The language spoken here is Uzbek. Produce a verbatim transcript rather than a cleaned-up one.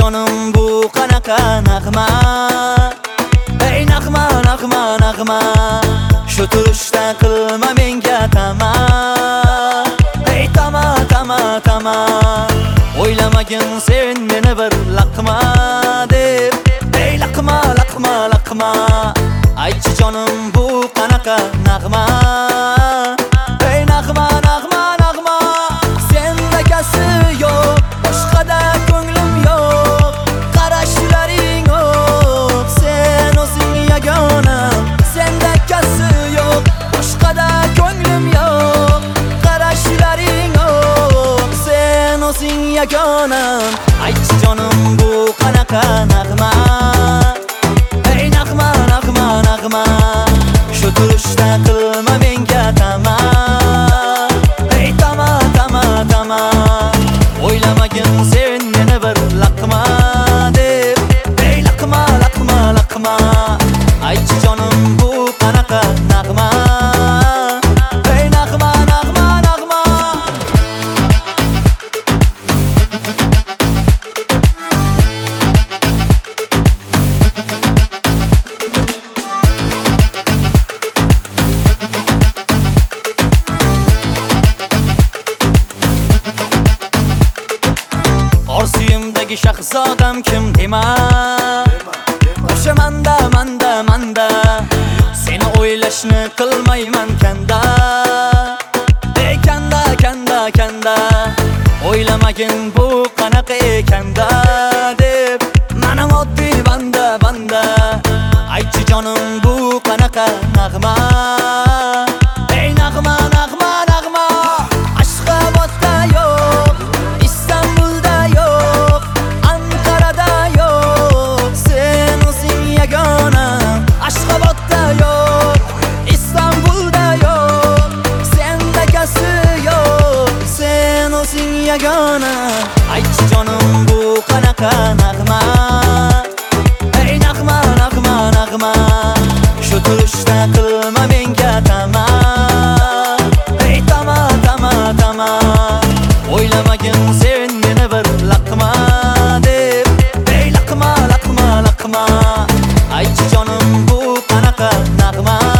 jonim bu qanaqa nag'ma, ey nag'ma nag'ma nag'ma, shu turishda qilma menga tama, ey tama tama tama, o'ylamagin sen meni bir laqma deb, ey laqma laqma laqma, aytchi jonim bu qanaqa nag'ma, ey nag'ma nag'ma nag'ma, sendagasi yo'q, boshqada ko'nglim yo'q, qarashlaring yo'q, sen o'zing yagona, sendagasi yo'q, boshqada ko'nglim yo'q, qarashlaring yo'q, sen o'zing yagona, aytchi jonim bu qanaqa nag'ma, ey nag'ma nag'ma nag'ma, shu turishda qilma menga tama, ey tama tama tama, o'ylamagin sen meni bir laqma deb, ey laqma laqma laqma, aytchi jonim bu qanaqa nag'ma, ey nag'ma nag'ma nag'ma. Orzuyimdagi shahzodam kim dema, o'sha manda manda manda, seni o'ylashni qilmayman kanda, ey kanda kanda kanda, o'ylamagin bu qanaqa ekanda deb, mana oddiy banda banda, aytchi jonim bu qanaqa nag'ma, ey nag'ma nag'ma nag'ma, Ashxobodda yo'q, Istanbulda yo'q, Anqarada yo'q, sen o'zing yagona, Ashxobodda yo'q, Istanbulda yo'q, sendagasi yo'q, sen o'zing yagona, aytchi jonim bu qanaqa nag'ma, ey nag'ma nag'ma nag'ma, shu turishda qilma menga tama, ey tama tama tama, o'ylamagin sen meni bir laqma deb, ey laqma laqma laqma, aytchi jonim bu qanaqa nag'ma.